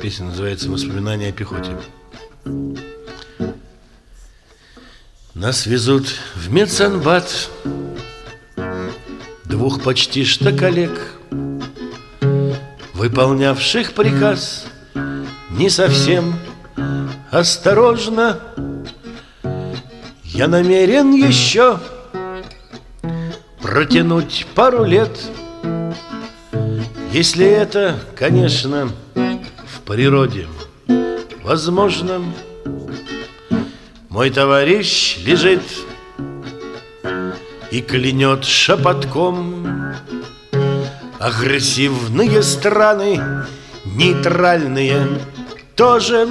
Песня называется «Воспоминания о пехоте». Нас везут в медсанбат двух почти что коллег, выполнявших приказ не совсем осторожно. Я намерен еще протянуть пару лет, если это, конечно, в природе возможно. Мой товарищ лежит и клянет шепотком: агрессивные страны, нейтральные тоже.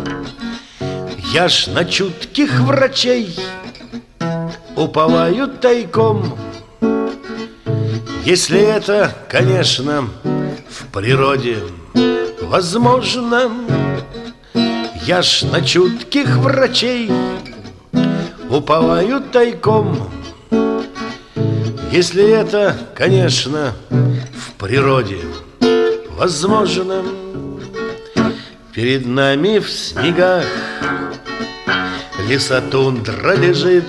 Я ж на чутких врачей уповаю тайком, если это, конечно, в природе возможно. Я ж на чутких врачей уповаю тайком, если это, конечно, в природе возможно. Перед нами в снегах лесотундра лежит,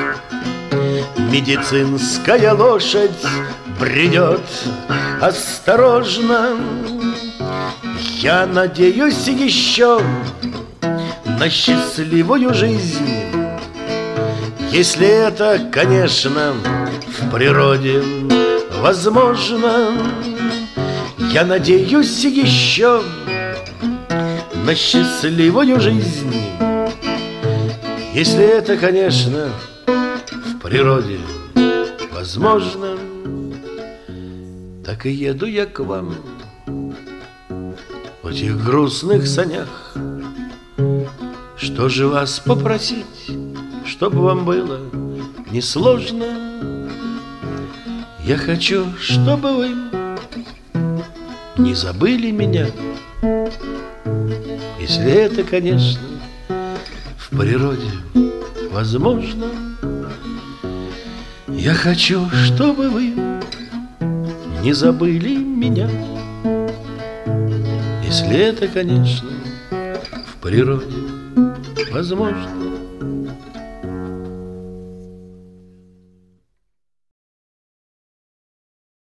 медицинская лошадь бредет осторожно. Я надеюсь еще на счастливую жизнь, если это, конечно, в природе возможно. Я надеюсь еще на счастливую жизнь, если это, конечно, в природе возможно. Так и еду я к вам в этих грустных санях. Что же вас попросить, чтобы вам было несложно? Я хочу, чтобы вы не забыли меня, если это, конечно, в природе возможно. Я хочу, чтобы вы не забыли меня, если это, конечно, в природе возможно.